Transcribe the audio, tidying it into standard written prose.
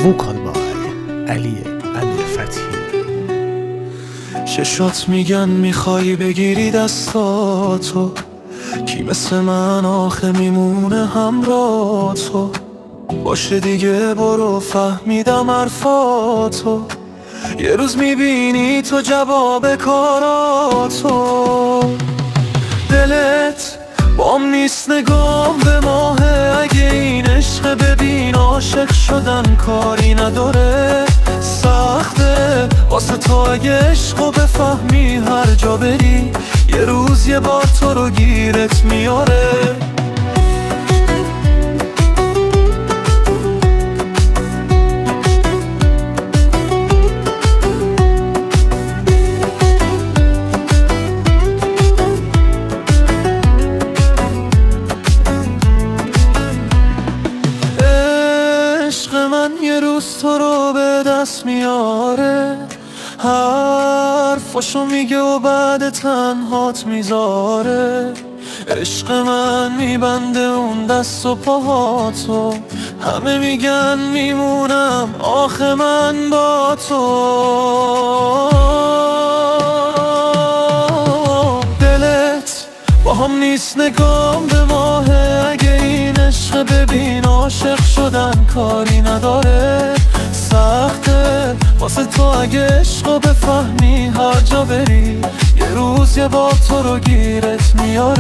ووکال بای علی امیرفتحی. چشات میگن میخوای بگیری دستاتو، کی مثل من آخه میمونه همراه تو؟ باشه دیگه برو فهمیدم حرفاتو، یه روز میبینی تو جواب کاراتو. دلت بام نیست نگام به ماهه، اگه این عشق ببین عاشق شدن کاری نداره. سخته واسه تو اگه عشقو بفهمی، هر جا بری یه روز یه بار تو رو گیرت میاره. یه روز تو رو به دست میاره، حرفاشو میگه و بعد تنهات میذاره. عشق من میبنده اون دست و پاهاتو، همه میگن میمونم آخه من با تو. دلت با هم نیست نگام به ماهه، اگه این عشق ببین عاشق شدن کاری نداره. سخته واسه تو اگه عشقو بفهمی، هر جا بری یه روز یه بار تو رو گیرت میاره.